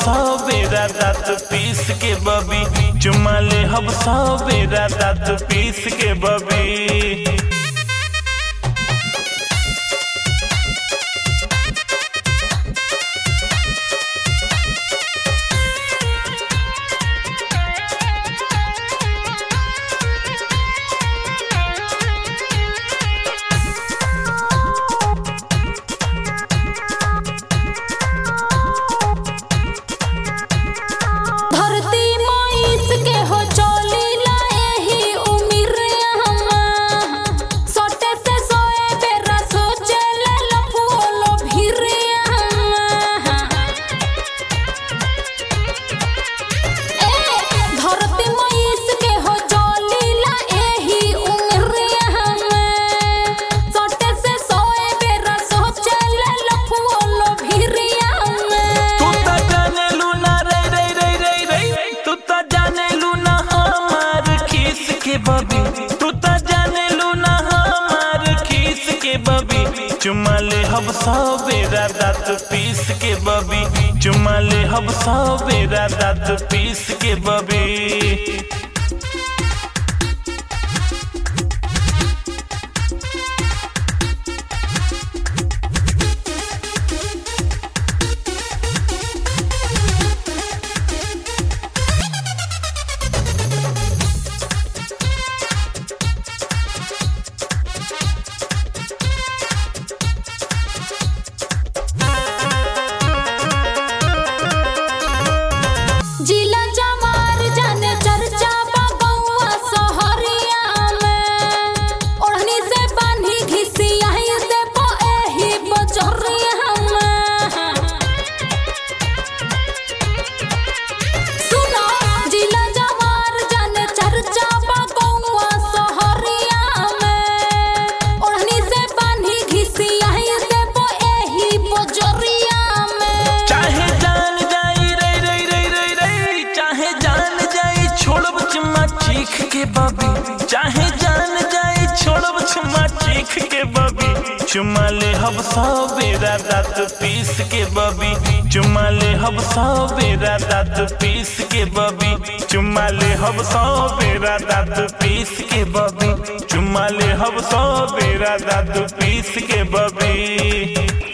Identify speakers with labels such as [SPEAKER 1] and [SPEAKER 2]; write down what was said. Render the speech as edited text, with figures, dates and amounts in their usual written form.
[SPEAKER 1] सौ बेरा दांत पीस के बबी, चुमा ले हब 100 बेरा दांत पीस के बबी। तू तो जाने लू ना हमार खीस के बबी, चुमा ले हब 100 बेरा दांत पीस के बबी, चुमा ले हब 100 बेरा दांत पीस के बबी।
[SPEAKER 2] जिला जमार जाने चर्चा बगौआ सहरिया में, ओढ़नी से बांधी घिसियाही से एही बजरिया में। सुनो जिला जमार जाने चर्चा बगौआ सहरिया में, ओढ़नी से बांधी घिसियाही से एही बजरिया में।
[SPEAKER 1] चाहे जान जाई रे रे रे रे रे, चाहे जान जाई छोड़ब चुम्मा चीख के बबी, चाहे जान जाई छोड़ब चुम्मा चीख के बबी, चुमा ले हब 100 बेरा दांत पीस के बबी, चुमा ले हब 100 बेरा दांत पीस के बबी, चुमा ले हब 100 बेरा दांत पीस के बबी, चुमा ले हब 100 बेरा दांत पीस के बबी।